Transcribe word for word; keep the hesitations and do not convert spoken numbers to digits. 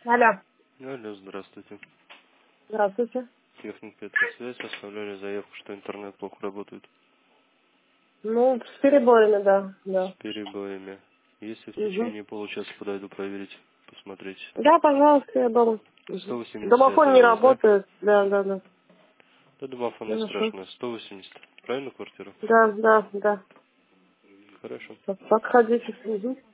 Алло. Алло, здравствуйте. Здравствуйте. Техника, это связь. Оставляли заявку, что интернет плохо работает. Ну, с перебоями, да, С да. перебоями. Если в Угу. течение получаса подойду проверить, посмотреть. Да, пожалуйста, я дома. сто Угу. восемьдесят Домофон это не у вас, да? работает. Да, да, да. Да, домофон не Хорошо. страшно. сто восемьдесят. Правильно квартира? Да, да, да. Хорошо. Подходите. Угу.